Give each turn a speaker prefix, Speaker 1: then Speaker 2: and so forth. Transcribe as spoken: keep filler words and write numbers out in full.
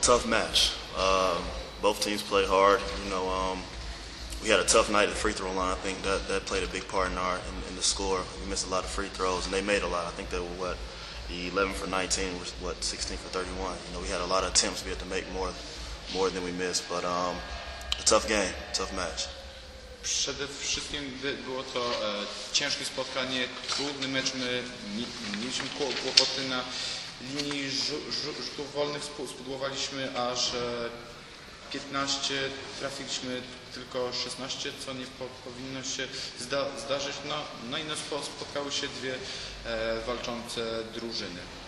Speaker 1: tough match. Uh, both teams played hard. You know, um, we had a tough night at the free throw line. I think that, that played a big part in our in, in the score. We missed a lot of free throws, and they made a lot. I think they were what, eleven for nineteen, was what, sixteen for thirty-one. You know, we had a lot of attempts. We had to make more, more than we missed. But um, a tough game, tough match.
Speaker 2: Przede wszystkim było to e, ciężkie spotkanie, trudny mecz. My mieliśmy kłopoty na linii rzutów wolnych, spudłowaliśmy aż piętnaście, trafiliśmy tylko szesnaście, co nie po, powinno się zda, zdarzyć. No, no i no, spotkały się dwie e, walczące drużyny.